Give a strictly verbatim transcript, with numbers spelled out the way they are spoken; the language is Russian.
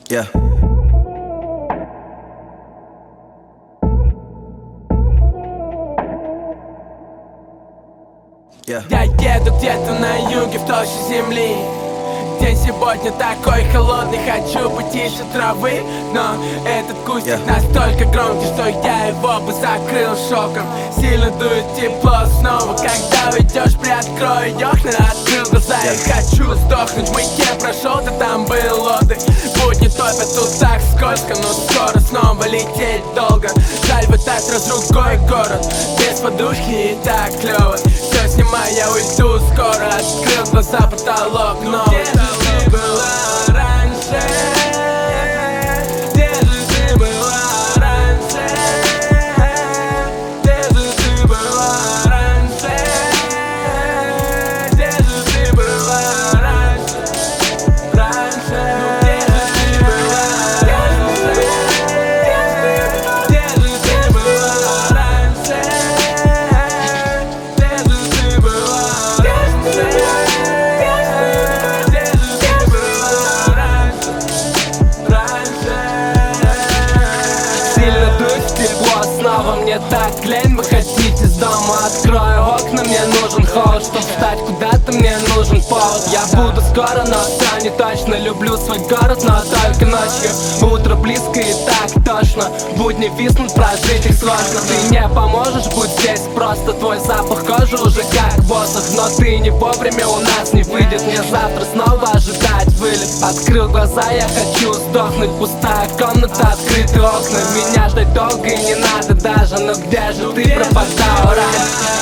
Yeah. Yeah. Я еду где-то на юге в толще земли. День сегодня такой холодный, хочу потише травы. Но этот кустик yeah. настолько громкий, что я его бы закрыл шоком. Сильно дует тепло снова, когда уйдешь, приоткрою окна. Открыл глаза yeah. и хочу сдохнуть. В маяке прошел, да там был отдых. Будни топят, тут так скользко, но скоро снова лететь долго. Жаль, вот так другой город, без подушки и так клёво. Все снимаю, я уйду скоро. Открыл глаза, потолок новый. Где же ты была раньше? Где же ты была раньше? Где же ты была раньше? Где же ты была раньше? Раньше. Где же ты была раньше? Где же ты была раньше? Где же ты была раньше? Снова мне так лень выходить из дома. Открою окна, мне нужен холод. Чтоб встать куда-то, мне нужен повод. Я буду скоро, но сам не точно. Люблю свой город, но только ночью. Утро близко и так точно. Будни виснут, прожить их сложно. Ты не поможешь, будь здесь просто. Твой запах кожи уже как воздух. Но ты не вовремя, у нас не выйдет. Мне завтра снова ожидать вылет. Открыл глаза, я хочу сдохнуть. Пустая комната, открытые окна. Меня ждать долго и не надо даже, но где же ты пропадал раньше?